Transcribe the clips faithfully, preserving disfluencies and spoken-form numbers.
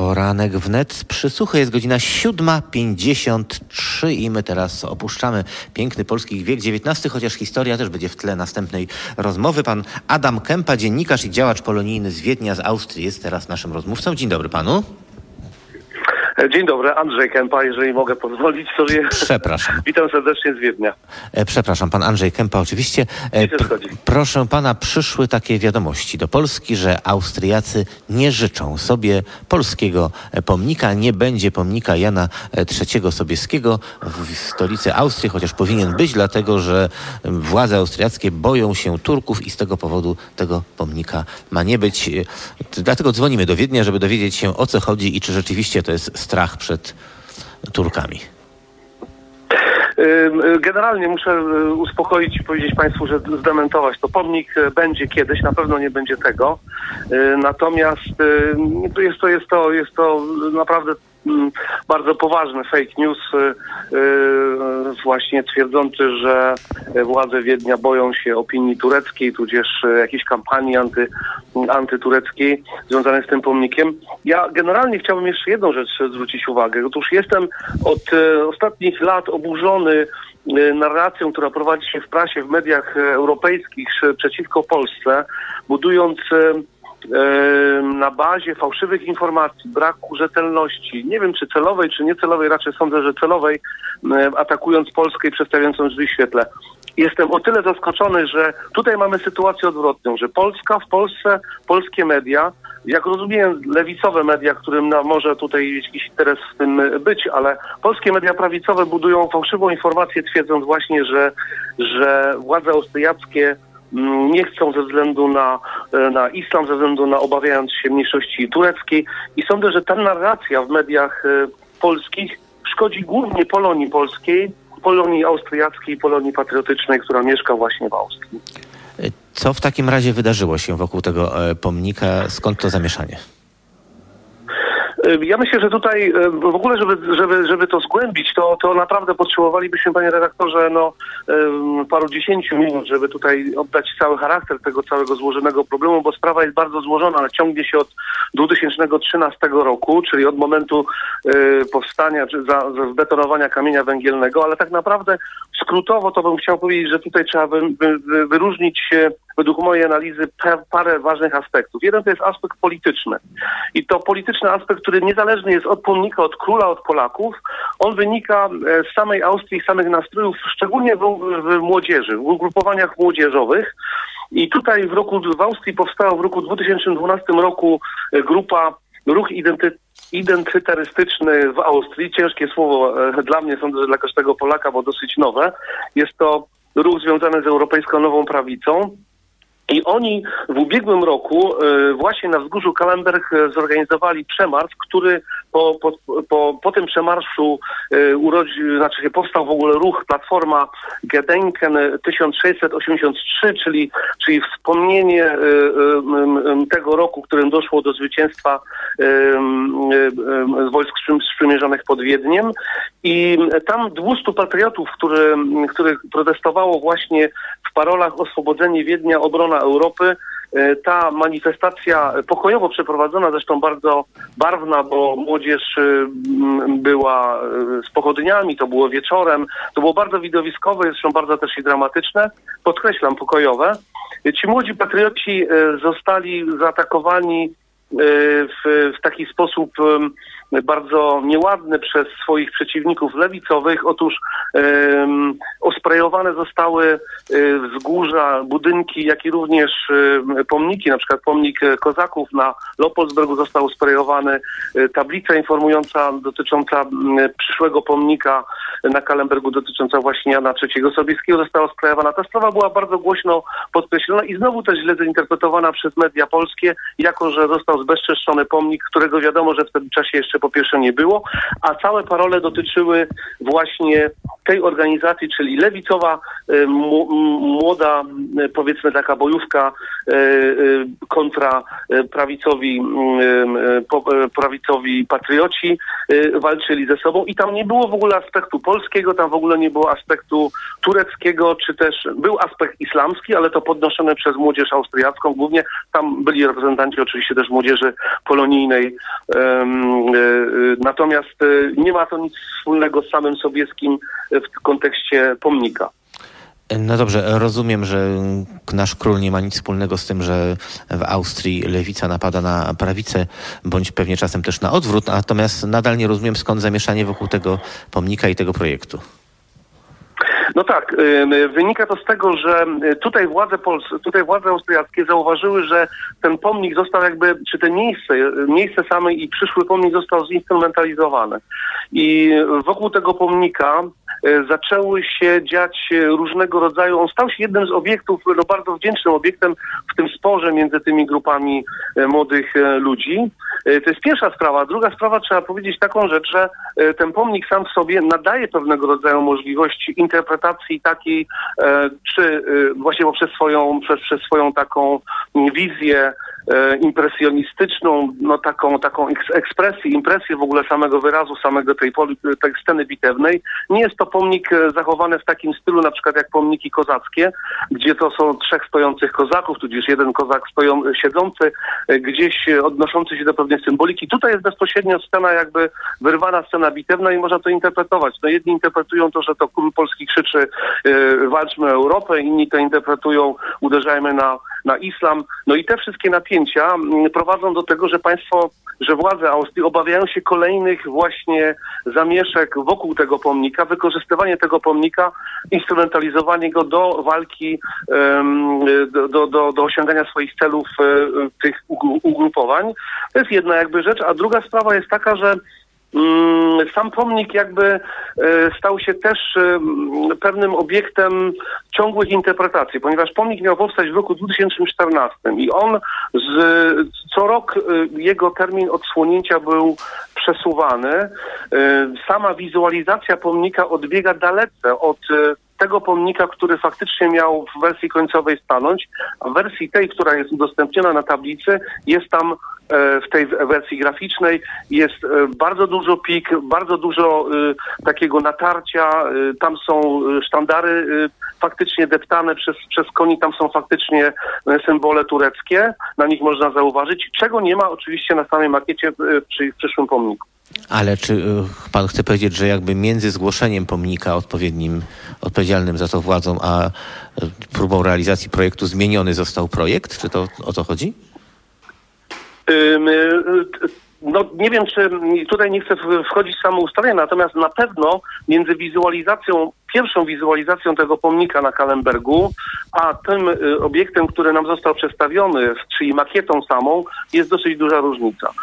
Poranek wnet przysłuchy, jest godzina siódma pięćdziesiąt trzy i my teraz opuszczamy piękny polski wiek dziewiętnasty, chociaż historia też będzie w tle następnej rozmowy. Pan Adam Kempa, dziennikarz i działacz polonijny z Wiednia, z Austrii, jest teraz naszym rozmówcą. Dzień dobry panu. Dzień dobry, Andrzej Kempa, jeżeli mogę pozwolić sobie. Przepraszam. Witam serdecznie z Wiednia. E, przepraszam, pan Andrzej Kempa oczywiście. E, pr- proszę pana, przyszły takie wiadomości do Polski, że Austriacy nie życzą sobie polskiego pomnika. Nie będzie pomnika Jana trzeciego Sobieskiego w stolicy Austrii, chociaż powinien być, dlatego że władze austriackie boją się Turków i z tego powodu tego pomnika ma nie być. Dlatego dzwonimy do Wiednia, żeby dowiedzieć się, o co chodzi i czy rzeczywiście to jest strach przed Turkami. Generalnie muszę uspokoić i powiedzieć państwu, że zdementować to. Pomnik będzie kiedyś, na pewno nie będzie tego. Natomiast jest to, jest to, jest to naprawdę bardzo poważny fake news, właśnie twierdzący, że władze Wiednia boją się opinii tureckiej, tudzież jakiejś kampanii anty, antytureckiej związanej z tym pomnikiem. Ja generalnie chciałbym jeszcze jedną rzecz zwrócić uwagę. Otóż jestem od ostatnich lat oburzony narracją, która prowadzi się w prasie, w mediach europejskich przeciwko Polsce, budując na bazie fałszywych informacji, braku rzetelności, nie wiem czy celowej, czy niecelowej, raczej sądzę, że celowej, atakując Polskę i przedstawiając ją w złym świetle. Jestem o tyle zaskoczony, że tutaj mamy sytuację odwrotną, że Polska, w Polsce, polskie media, jak rozumiem lewicowe media, którym no, może tutaj jakiś interes w tym być, ale polskie media prawicowe budują fałszywą informację, twierdząc właśnie, że, że władze austriackie nie chcą ze względu na, na islam, ze względu na obawiając się mniejszości tureckiej. I sądzę, że ta narracja w mediach polskich szkodzi głównie Polonii polskiej, Polonii austriackiej, Polonii patriotycznej, która mieszka właśnie w Austrii. Co w takim razie wydarzyło się wokół tego pomnika? Skąd to zamieszanie? Ja myślę, że tutaj w ogóle, żeby, żeby, żeby to zgłębić, to, to naprawdę potrzebowalibyśmy, panie redaktorze, no paru dziesięciu minut, żeby tutaj oddać cały charakter tego całego złożonego problemu, bo sprawa jest bardzo złożona, ale ciągnie się od dwa tysiące trzynastego roku, czyli od momentu y, powstania, czy za, za zbetonowania kamienia węgielnego, ale tak naprawdę skrótowo to bym chciał powiedzieć, że tutaj trzeba wy, wy, wyróżnić według mojej analizy parę ważnych aspektów. Jeden to jest aspekt polityczny. I to polityczny aspekt, który niezależny jest od pomnika, od króla, od Polaków. On wynika z samej Austrii, z samych nastrojów, szczególnie w, w młodzieży, w ugrupowaniach młodzieżowych. I tutaj w roku w Austrii powstała w roku dwa tysiące dwunastym roku grupa Ruch Identy, Identytarystyczny w Austrii. Ciężkie słowo dla mnie, sądzę, że dla każdego Polaka, bo dosyć nowe. Jest to ruch związany z Europejską Nową Prawicą. I oni w ubiegłym roku y, właśnie na wzgórzu Kalemberg zorganizowali przemarsz, który po, po, po, po tym przemarszu y, urodzi, znaczy powstał w ogóle ruch, platforma Gedenken tysiąc sześćset osiemdziesiąt trzy, czyli, czyli wspomnienie y, y, y, tego roku, w którym doszło do zwycięstwa y, y, y, wojsk sprzymierzonych pod Wiedniem. I tam dwieście patriotów, który, których protestowało właśnie w parolach Oswobodzenie Wiednia, obrona Europy. Ta manifestacja pokojowo przeprowadzona, zresztą bardzo barwna, bo młodzież była z pochodniami, to było wieczorem, to było bardzo widowiskowe, zresztą bardzo też i dramatyczne, podkreślam, pokojowe. Ci młodzi patrioci zostali zaatakowani w, w taki sposób bardzo nieładny przez swoich przeciwników lewicowych. Otóż um, osprejowane zostały um, wzgórza, budynki, jak i również um, pomniki, na przykład pomnik Kozaków na Leopoldsbergu został sprejowany, um, tablica informująca dotycząca um, przyszłego pomnika na Kalembergu dotycząca właśnie Jana trzeciego Sobieskiego została sprejowana. Ta sprawa była bardzo głośno podkreślona i znowu też źle zinterpretowana przez media polskie, jako że został zbezczeszczony pomnik, którego wiadomo, że w tym czasie jeszcze po pierwsze nie było, a całe parole dotyczyły właśnie tej organizacji, czyli lewicowa, młoda, powiedzmy taka bojówka kontra prawicowi, prawicowi patrioci walczyli ze sobą i tam nie było w ogóle aspektu polskiego, tam w ogóle nie było aspektu tureckiego, czy też był aspekt islamski, ale to podnoszone przez młodzież austriacką głównie. Tam byli reprezentanci oczywiście też młodzieży wieży polonijnej. Natomiast nie ma to nic wspólnego z samym Sobieskim w kontekście pomnika. No dobrze, rozumiem, że nasz król nie ma nic wspólnego z tym, że w Austrii lewica napada na prawicę, bądź pewnie czasem też na odwrót, natomiast nadal nie rozumiem, skąd zamieszanie wokół tego pomnika i tego projektu. No tak, wynika to z tego, że tutaj władze polskie, tutaj władze austriackie zauważyły, że ten pomnik został jakby, czy to miejsce, miejsce same i przyszły pomnik został zinstrumentalizowany. I wokół tego pomnika zaczęły się dziać różnego rodzaju, on stał się jednym z obiektów, no bardzo wdzięcznym obiektem w tym sporze między tymi grupami młodych ludzi. To jest pierwsza sprawa. Druga sprawa, trzeba powiedzieć taką rzecz, że ten pomnik sam w sobie nadaje pewnego rodzaju możliwości interpretacji takiej, czy właśnie poprzez swoją, przez, przez swoją taką wizję impresjonistyczną, no taką, taką ekspresję, impresję w ogóle samego wyrazu, samego tej, tej sceny bitewnej. Nie jest to pomnik zachowany w takim stylu, na przykład jak pomniki kozackie, gdzie to są trzech stojących kozaków, tudzież jeden kozak stoją, siedzący, gdzieś odnoszący się do pewnej symboliki. Tutaj jest bezpośrednio scena jakby wyrwana, scena bitewna i można to interpretować. No jedni interpretują to, że to król polski krzyczy yy, walczmy o Europę, inni to interpretują uderzajmy na, na islam. No i te wszystkie napięcia prowadzą do tego, że państwo, że władze Austrii obawiają się kolejnych właśnie zamieszek wokół tego pomnika, wykorzystywanie tego pomnika, instrumentalizowanie go do walki, do, do, do, do osiągania swoich celów tych ugrupowań. To jest jedna jakby rzecz, a druga sprawa jest taka, że sam pomnik jakby stał się też pewnym obiektem ciągłych interpretacji, ponieważ pomnik miał powstać w roku dwa tysiące czternastym i on z, co rok jego termin odsłonięcia był przesuwany. Sama wizualizacja pomnika odbiega dalece od tego pomnika, który faktycznie miał w wersji końcowej stanąć, a w wersji tej, która jest udostępniona na tablicy, jest tam w tej wersji graficznej jest bardzo dużo pik, bardzo dużo y, takiego natarcia, y, tam są sztandary y, faktycznie deptane przez, przez koni, tam są faktycznie symbole tureckie, na nich można zauważyć, czego nie ma oczywiście na samej makiecie y, przy w przyszłym pomniku. Ale czy y, pan chce powiedzieć, że jakby między zgłoszeniem pomnika odpowiednim, odpowiedzialnym za to władzą, a y, próbą realizacji projektu zmieniony został projekt? Czy to o to chodzi? No nie wiem, czy tutaj nie chcę wchodzić w samo ustalenie, natomiast na pewno między wizualizacją, pierwszą wizualizacją tego pomnika na Kallenbergu, a tym obiektem, który nam został przedstawiony, czyli makietą samą, jest dosyć duża różnica.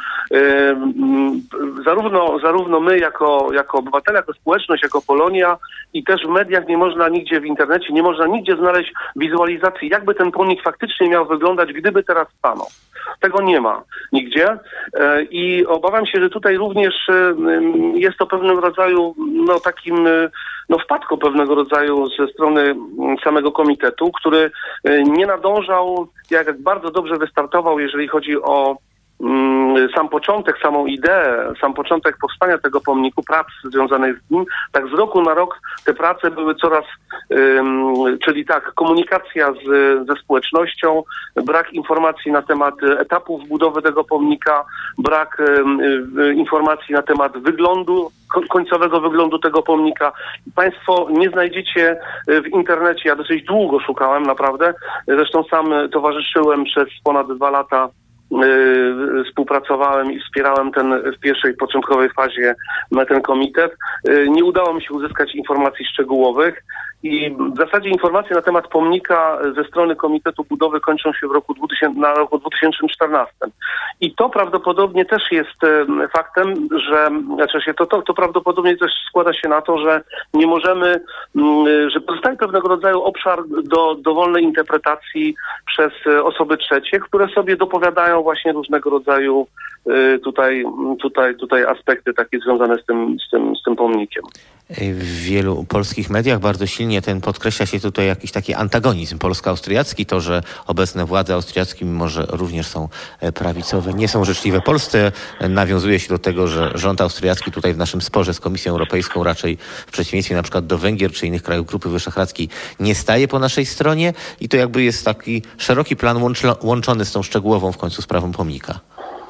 Zarówno, zarówno my jako, jako obywatele, jako społeczność, jako Polonia i też w mediach nie można nigdzie w internecie, nie można nigdzie znaleźć wizualizacji, jakby ten pomnik faktycznie miał wyglądać, gdyby teraz stanął. Tego nie ma nigdzie i obawiam się, że tutaj również jest to pewnego rodzaju, no takim, no wpadką pewnego rodzaju ze strony samego komitetu, który nie nadążał, jak bardzo dobrze wystartował, jeżeli chodzi o sam początek, samą ideę, sam początek powstania tego pomniku, prac związanych z nim, tak z roku na rok te prace były coraz, um, czyli tak, komunikacja z, ze społecznością, brak informacji na temat etapów budowy tego pomnika, brak um, informacji na temat wyglądu, końcowego wyglądu tego pomnika. Państwo nie znajdziecie w internecie, ja dosyć długo szukałem naprawdę, zresztą sam towarzyszyłem przez ponad dwa lata, Yy, współpracowałem i wspierałem ten w pierwszej, początkowej fazie na ten komitet. Yy, nie udało mi się uzyskać informacji szczegółowych i w zasadzie informacje na temat pomnika ze strony Komitetu Budowy kończą się w roku dwutysięcznym, na roku dwa tysiące czternastym. I to prawdopodobnie też jest yy, faktem, że znaczy to, to, to prawdopodobnie też składa się na to, że nie możemy, yy, że pozostaje pewnego rodzaju obszar do dowolnej interpretacji przez yy, osoby trzecie, które sobie dopowiadają właśnie różnego rodzaju y, tutaj, tutaj, tutaj aspekty takie związane z tym, z tym, z tym pomnikiem. W wielu polskich mediach bardzo silnie ten podkreśla się tutaj jakiś taki antagonizm polsko-austriacki, to, że obecne władze austriackie, mimo że również są prawicowe, nie są życzliwe Polsce. Nawiązuje się do tego, że rząd austriacki tutaj w naszym sporze z Komisją Europejską raczej w przeciwieństwie na przykład do Węgier czy innych krajów Grupy Wyszehradzkiej nie staje po naszej stronie i to jakby jest taki szeroki plan łączony z tą szczegółową w końcu sprawą pomnika.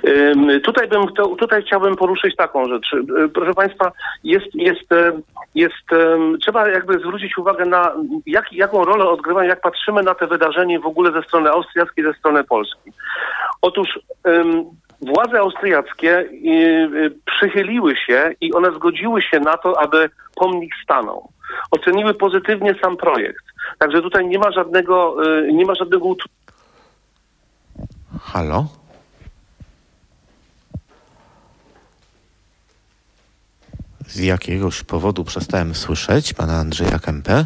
Tutaj bym, to, tutaj chciałbym poruszyć taką rzecz. Proszę Państwa, jest, jest, jest, trzeba jakby zwrócić uwagę na jak, jaką rolę odgrywają, jak patrzymy na te wydarzenie w ogóle ze strony austriackiej, ze strony Polski. Otóż władze austriackie przychyliły się i one zgodziły się na to, aby pomnik stanął. Oceniły pozytywnie sam projekt. Także tutaj nie ma żadnego, nie ma żadnego ut- Halo? Z jakiegoś powodu przestałem słyszeć pana Andrzeja Kempę.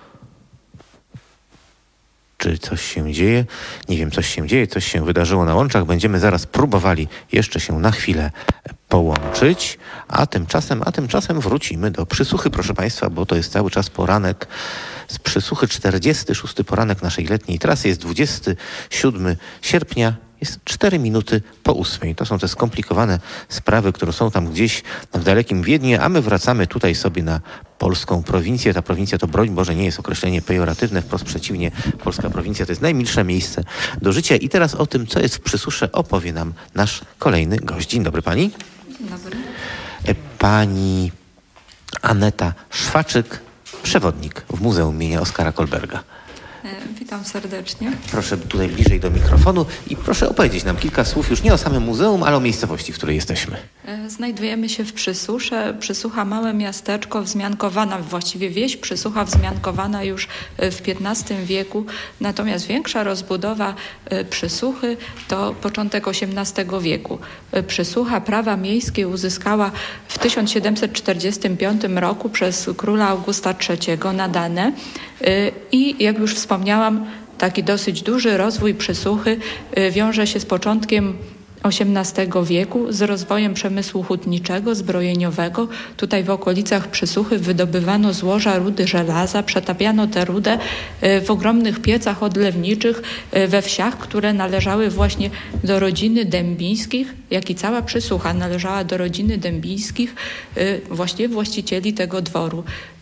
Czy coś się dzieje? Nie wiem, coś się dzieje, coś się wydarzyło na łączach. Będziemy zaraz próbowali jeszcze się na chwilę połączyć, a tymczasem, a tymczasem wrócimy do Przysłuchy, proszę Państwa, bo to jest cały czas poranek z Przysłuchy, czterdziesty szósty poranek naszej letniej trasy. Jest dwudziestego siódmego sierpnia. Jest cztery minuty po ósmej. To są te skomplikowane sprawy, które są tam gdzieś w dalekim Wiedniu, a my wracamy tutaj sobie na polską prowincję. Ta prowincja to, broń Boże, nie jest określenie pejoratywne, wprost przeciwnie. Polska prowincja to jest najmilsze miejsce do życia. I teraz o tym, co jest w Przysusze, opowie nam nasz kolejny gość. Dzień dobry pani. Dzień dobry. Pani Aneta Szwaczyk, przewodnik w Muzeum imienia Oskara Kolberga. Witam serdecznie. Proszę tutaj bliżej do mikrofonu i proszę opowiedzieć nam kilka słów już nie o samym muzeum, ale o miejscowości, w której jesteśmy. Znajdujemy się w Przysusze. Przysucha, małe miasteczko, wzmiankowana, właściwie wieś Przysucha wzmiankowana już w piętnastym wieku. Natomiast większa rozbudowa Przysuchy to początek osiemnastego wieku. Przysucha prawa miejskie uzyskała w tysiąc siedemset czterdziestym piątym roku przez króla Augusta trzeciego nadane i jak już wspomniałam, taki dosyć duży rozwój Przysuchy wiąże się z początkiem osiemnastego wieku, z rozwojem przemysłu hutniczego, zbrojeniowego. Tutaj w okolicach Przysuchy wydobywano złoża rudy żelaza, przetapiano tę rudę w ogromnych piecach odlewniczych we wsiach, które należały właśnie do rodziny Dębińskich, jak i cała Przysucha należała do rodziny Dębińskich, właśnie właścicieli tego dworu.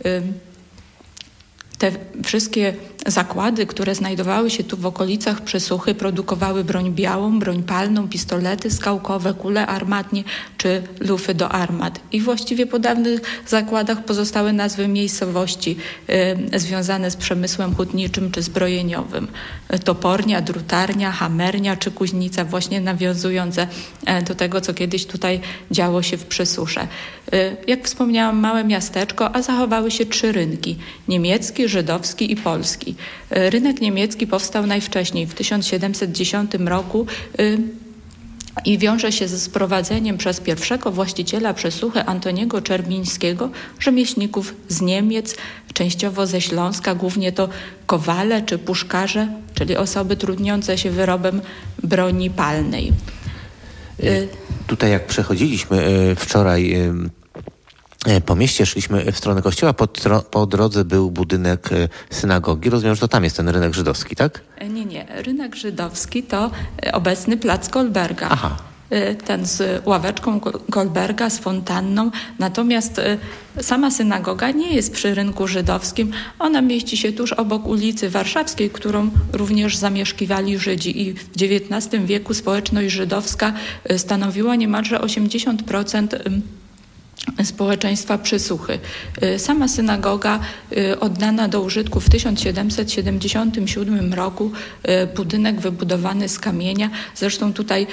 Te wszystkie zakłady, które znajdowały się tu w okolicach Przysuchy, produkowały broń białą, broń palną, pistolety skałkowe, kule armatnie czy lufy do armat. I właściwie po dawnych zakładach pozostały nazwy miejscowości y, związane z przemysłem hutniczym czy zbrojeniowym. Topornia, drutarnia, hamernia czy kuźnica, właśnie nawiązujące do tego, co kiedyś tutaj działo się w Przysusze. Y, jak wspomniałam, małe miasteczko, a zachowały się trzy rynki: niemiecki, żydowski i polski. Rynek niemiecki powstał najwcześniej w tysiąc siedemset dziesiątym roku i wiąże się ze sprowadzeniem przez pierwszego właściciela Przysuchy, Antoniego Czerwińskiego, rzemieślników z Niemiec, częściowo ze Śląska, głównie to kowale czy puszkarze, czyli osoby trudniące się wyrobem broni palnej. Tutaj jak przechodziliśmy wczoraj po mieście, szliśmy w stronę kościoła, po, po drodze był budynek synagogi. Rozumiem, że to tam jest ten rynek żydowski, tak? Nie, nie. Rynek żydowski to obecny plac Kolberga. Aha. Ten z ławeczką Kolberga, z fontanną. Natomiast sama synagoga nie jest przy rynku żydowskim. Ona mieści się tuż obok ulicy Warszawskiej, którą również zamieszkiwali Żydzi. I w dziewiętnastym wieku społeczność żydowska stanowiła niemalże osiemdziesiąt procent społeczeństwa Przysuchy. Sama synagoga oddana do użytku w tysiąc siedemset siedemdziesiątym siódmym roku, budynek wybudowany z kamienia. Zresztą tutaj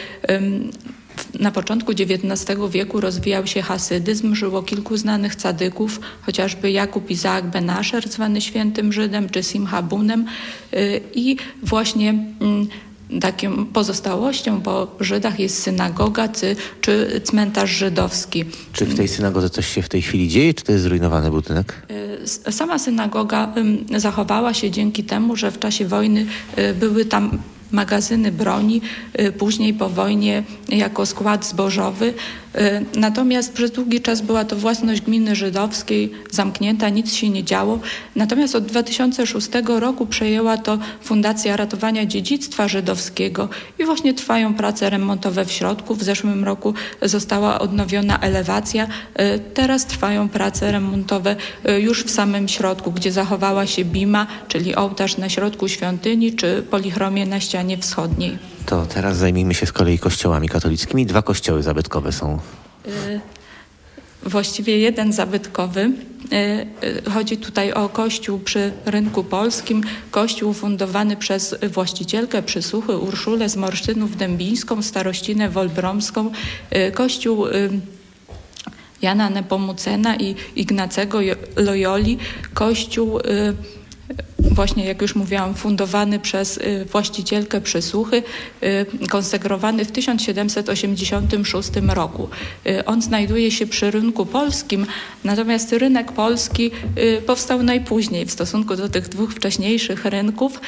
na początku dziewiętnastego wieku rozwijał się hasydyzm, żyło kilku znanych cadyków, chociażby Jakub Izaak Ben Asher, zwany świętym Żydem, czy Simcha Bunem, i właśnie taką pozostałością po Żydach jest synagoga czy, czy cmentarz żydowski. Czy w tej synagodze coś się w tej chwili dzieje, czy to jest zrujnowany budynek? Sama synagoga zachowała się dzięki temu, że w czasie wojny były tam magazyny broni, później po wojnie jako skład zbożowy. Natomiast przez długi czas była to własność gminy żydowskiej, zamknięta, nic się nie działo. Natomiast od dwa tysiące szóstego roku przejęła to Fundacja Ratowania Dziedzictwa Żydowskiego i właśnie trwają prace remontowe w środku. W zeszłym roku została odnowiona elewacja. Teraz trwają prace remontowe już w samym środku, gdzie zachowała się bima, czyli ołtarz na środku świątyni, czy polichromię na ścianie wschodniej. To teraz zajmijmy się z kolei kościołami katolickimi. Dwa kościoły zabytkowe są. Właściwie jeden zabytkowy. Chodzi tutaj o kościół przy Rynku Polskim. Kościół fundowany przez właścicielkę Przysłuchy Urszulę z Morsztynów Dębińską, starościnę wolbromską. Kościół Jana Nepomucena i Ignacego Loyoli. Kościół właśnie, jak już mówiłam, fundowany przez właścicielkę Przysłuchy, konsekrowany w tysiąc siedemset osiemdziesiątym szóstym roku. On znajduje się przy Rynku Polskim, natomiast Rynek Polski powstał najpóźniej w stosunku do tych dwóch wcześniejszych rynków,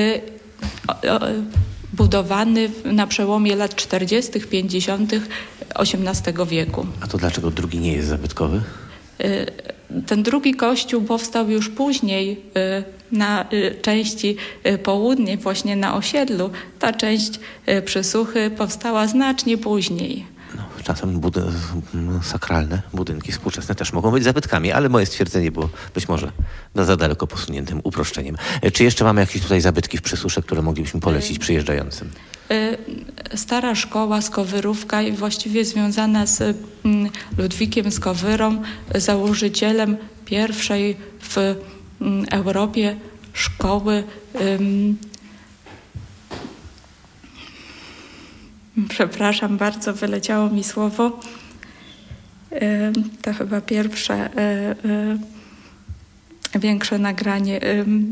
budowany na przełomie lat czterdziestych, pięćdziesiątych osiemnastego wieku. A to dlaczego drugi nie jest zabytkowy? Ten drugi kościół powstał już później na części południej, właśnie na osiedlu. Ta część Przysłuchy powstała znacznie później. No, czasem bud- sakralne budynki współczesne też mogą być zabytkami, ale moje stwierdzenie było być może na za daleko posuniętym uproszczeniem. Czy jeszcze mamy jakieś tutaj zabytki w Przysusze, które moglibyśmy polecić przyjeżdżającym? Stara szkoła Skowyrówka i właściwie związana z Ludwikiem Skowyrą, założycielem pierwszej w Europie szkoły. Przepraszam bardzo, wyleciało mi słowo. To chyba pierwsze większe nagranie.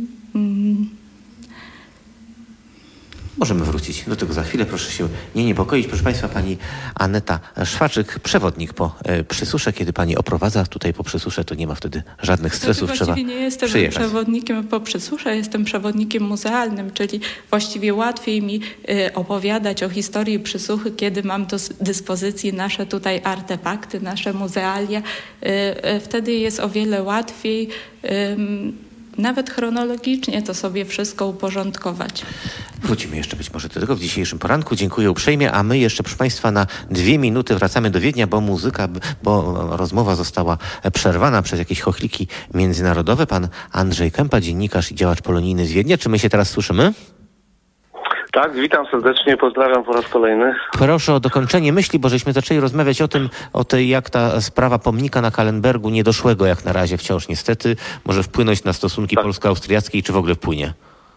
Możemy wrócić do tego za chwilę. Proszę się nie niepokoić. Proszę Państwa, pani Aneta Szwaczyk, przewodnik po e, Przysusze. Kiedy pani oprowadza tutaj po Przysusze, to nie ma wtedy żadnych stresów. Właściwie Trzeba nie jestem przyjechać. przewodnikiem po Przysusze, jestem przewodnikiem muzealnym, czyli właściwie łatwiej mi y, opowiadać o historii Przysuchy, kiedy mam do dyspozycji nasze tutaj artefakty, nasze muzealia. Y, y, wtedy jest o wiele łatwiej y, nawet chronologicznie to sobie wszystko uporządkować. Wrócimy jeszcze być może do tego w dzisiejszym poranku. Dziękuję uprzejmie, a my jeszcze, proszę Państwa, na dwie minuty wracamy do Wiednia, bo muzyka, bo rozmowa została przerwana przez jakieś chochliki międzynarodowe. Pan Andrzej Kępa, dziennikarz i działacz polonijny z Wiednia. Czy my się teraz słyszymy? Tak, witam serdecznie, pozdrawiam po raz kolejny. Proszę o dokończenie myśli, bo żeśmy zaczęli rozmawiać o tym, o tej, jak ta sprawa pomnika na Kallenbergu niedoszłego jak na razie wciąż niestety może wpłynąć na stosunki tak. polsko-austriackie i czy w ogóle wpłynie?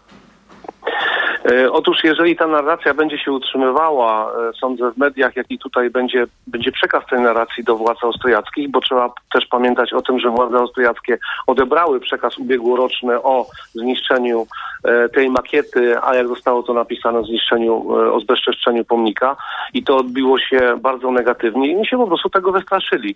Otóż jeżeli ta narracja będzie się utrzymywała, sądzę w mediach, jak i tutaj będzie, będzie przekaz tej narracji do władz austriackich, bo trzeba też pamiętać o tym, że władze austriackie odebrały przekaz ubiegłoroczny o zniszczeniu tej makiety, a jak zostało to napisane, o zniszczeniu, o zbezczeszczeniu pomnika i to odbiło się bardzo negatywnie i mi się po prostu tego wystraszyli.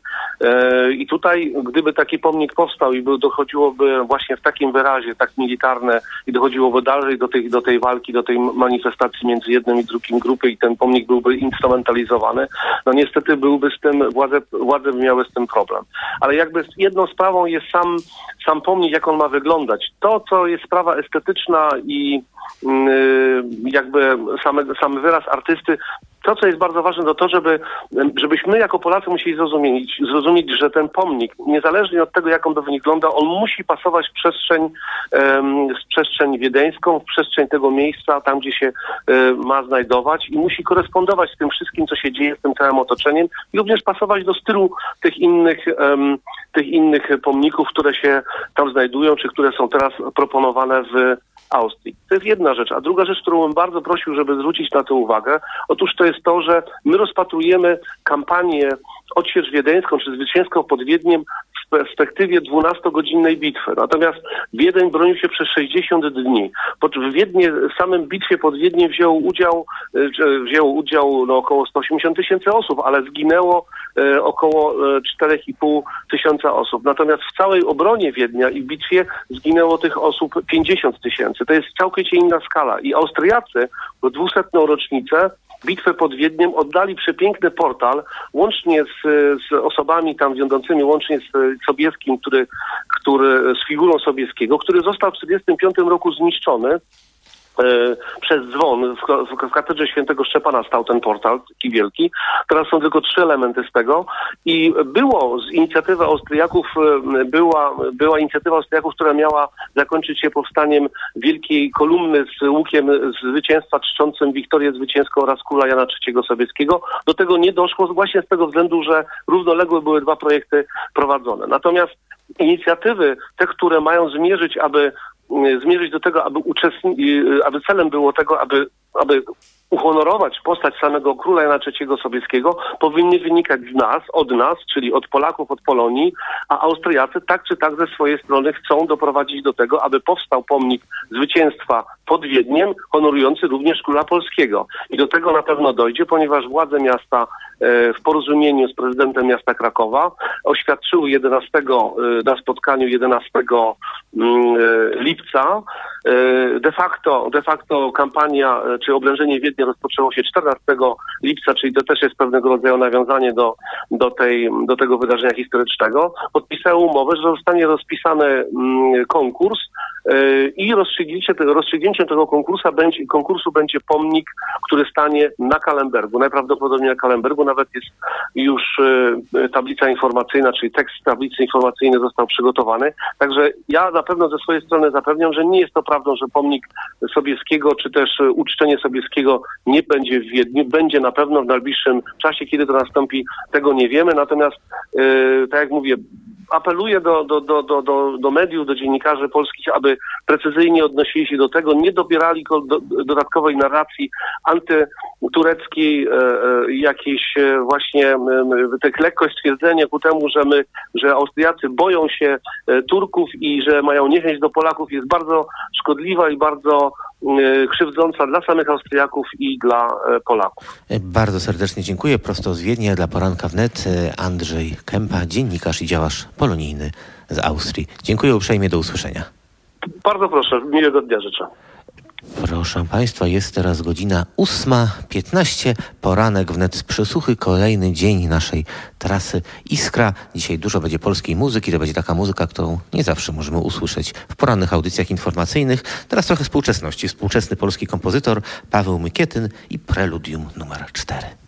I tutaj, gdyby taki pomnik powstał i by dochodziłoby właśnie w takim wyrazie, tak militarne i dochodziłoby dalej do tej, do tej walki, do tej manifestacji między jednym i drugim grupy i ten pomnik byłby instrumentalizowany, no niestety byłby z tym, władze, władze by miały z tym problem. Ale jakby jedną sprawą jest sam, sam pomnik, jak on ma wyglądać. To, co jest sprawa estetyczna i yy, jakby same, sam wyraz artysty, to, co jest bardzo ważne, to to, żeby, żebyśmy jako Polacy musieli zrozumieć, zrozumieć, że ten pomnik, niezależnie od tego, jak on by wyglądał, on musi pasować w przestrzeń, um, w przestrzeń wiedeńską, w przestrzeń tego miejsca, tam, gdzie się um, ma znajdować i musi korespondować z tym wszystkim, co się dzieje, z tym całym otoczeniem i również pasować do stylu tych innych, um, tych innych pomników, które się tam znajdują, czy które są teraz proponowane w Austrii. To jest jedna rzecz. A druga rzecz, którą bym bardzo prosił, żeby zwrócić na to uwagę, otóż to jest to, że my rozpatrujemy kampanię Odsiecz Wiedeńską, czy zwycięską pod Wiedniem w perspektywie dwunastogodzinnej bitwy. Natomiast Wiedeń bronił się przez sześćdziesiąt dni. W Wiednie, w samym bitwie pod Wiedniem wzięło udział, wzięło udział no, około sto osiemdziesiąt tysięcy osób, ale zginęło e, około cztery i pół tysiąca osób. Natomiast w całej obronie Wiednia i w bitwie zginęło tych osób pięćdziesiąt tysięcy. To jest całkowicie inna skala. I Austriacy w dwusetną rocznicę bitwę pod Wiedniem oddali przepiękny portal, łącznie z, z osobami tam wiodącymi, łącznie z Sobieskim, który, który, z figurą Sobieskiego, który został w tysiąc dziewięćset trzydziestym piątym roku zniszczony przez dzwon w katedrze świętego Szczepana stał ten portal, taki wielki. Teraz są tylko trzy elementy z tego i było z inicjatywy Austriaków, była, była inicjatywa Austriaków, która miała zakończyć się powstaniem wielkiej kolumny z łukiem zwycięstwa czczącym Wiktorię Zwycięską oraz króla Jana trzeciego Sobieskiego. Do tego nie doszło właśnie z tego względu, że równoległe były dwa projekty prowadzone. Natomiast inicjatywy, te, które mają zmierzyć, aby zmierzyć do tego, aby, uczestni- aby celem było tego, aby, aby uhonorować postać samego króla Jana trzeciego Sobieskiego, powinny wynikać z nas, od nas, czyli od Polaków, od Polonii, a Austriacy tak czy tak ze swojej strony chcą doprowadzić do tego, aby powstał pomnik zwycięstwa pod Wiedniem, honorujący również króla polskiego. I do tego na pewno dojdzie, ponieważ władze miasta w porozumieniu z prezydentem miasta Krakowa oświadczyły jedenastego na spotkaniu jedenastego lipca. De facto, de facto kampania czy oblężenie Wiednia rozpoczęło się czternastego lipca, czyli to też jest pewnego rodzaju nawiązanie do, do, tej, do tego wydarzenia historycznego. Podpisały umowę, że zostanie rozpisany konkurs i rozstrzygnięcie, rozstrzygnięciem tego konkursu będzie, konkursu będzie pomnik, który stanie na Calenbergu. Najprawdopodobniej na Calenbergu nawet jest już tablica informacyjna, czyli tekst tablicy informacyjnej został przygotowany. Także ja na pewno ze swojej strony zapewniam, że nie jest to prawdą, że pomnik Sobieskiego, czy też uczczenie Sobieskiego nie będzie w Wiedniu. Będzie na pewno w najbliższym czasie, kiedy to nastąpi, tego nie wiemy. Natomiast, yy, tak jak mówię, apeluję do, do, do, do, do, do mediów, do dziennikarzy polskich, aby precyzyjnie odnosili się do tego, nie dobierali do, dodatkowej narracji antytureckiej, e, e, jakiejś e, właśnie e, tak lekkość stwierdzenia ku temu, że my, że Austriacy boją się e, Turków i że mają niechęć do Polaków, jest bardzo szkodliwa i bardzo e, krzywdząca dla samych Austriaków i dla e, Polaków. Bardzo serdecznie dziękuję. Prosto z Wiednia dla Poranka Wnet Andrzej Kępa, dziennikarz i działacz polonijny z Austrii. Dziękuję uprzejmie, do usłyszenia. Bardzo proszę, miłego dnia życzę. Proszę Państwa, jest teraz godzina ósma piętnaście. Poranek Wnet z Przysłuchy. Kolejny dzień naszej trasy Iskra. Dzisiaj dużo będzie polskiej muzyki. To będzie taka muzyka, którą nie zawsze możemy usłyszeć w porannych audycjach informacyjnych. Teraz trochę współczesności. Współczesny polski kompozytor Paweł Mykietyn i Preludium numer cztery.